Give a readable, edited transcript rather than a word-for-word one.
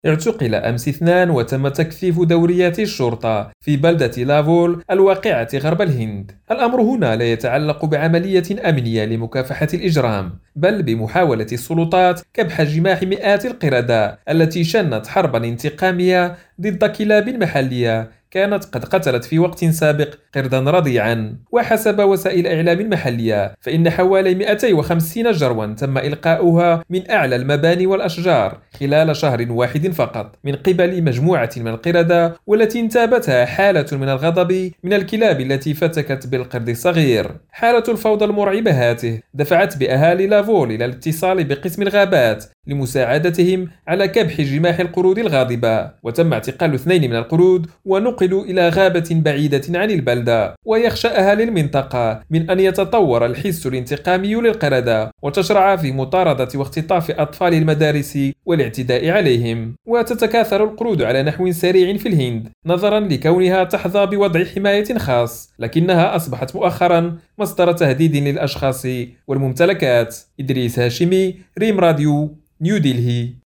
اعتقل أمس اثنان وتم تكثيف دوريات الشرطة في بلدة لافول الواقعة غرب الهند. الأمر هنا لا يتعلق بعملية أمنية لمكافحة الإجرام، بل بمحاولة السلطات كبح جماح مئات القردة التي شنت حربا انتقامية ضد كلاب محلية كانت قد قتلت في وقت سابق قردا رضيعا. وحسب وسائل إعلام محلية فإن حوالي 250 جروا تم إلقاؤها من أعلى المباني والأشجار خلال شهر واحد فقط من قبل مجموعة من القردة، والتي انتابتها حالة من الغضب من الكلاب التي فتكت بالقرد الصغير. حالة الفوضى المرعبة هاته دفعت بأهالي لافول إلى الاتصال بقسم الغابات لمساعدتهم على كبح جماح القرود الغاضبة، وتم اعتقال 2 من القرود ونقلوا إلى غابة بعيدة عن البلدة. ويخشى أهالي المنطقة من أن يتطور الحس الانتقامي للقردة وتشرع في مطاردة واختطاف أطفال المدارس والاعتداء عليهم. وتتكاثر القرود على نحو سريع في الهند نظرا لكونها تحظى بوضع حماية خاص، لكنها أصبحت مؤخرا مصدر تهديد للأشخاص والممتلكات. إدريس هاشمي، ريم راديو، نيو دلهي.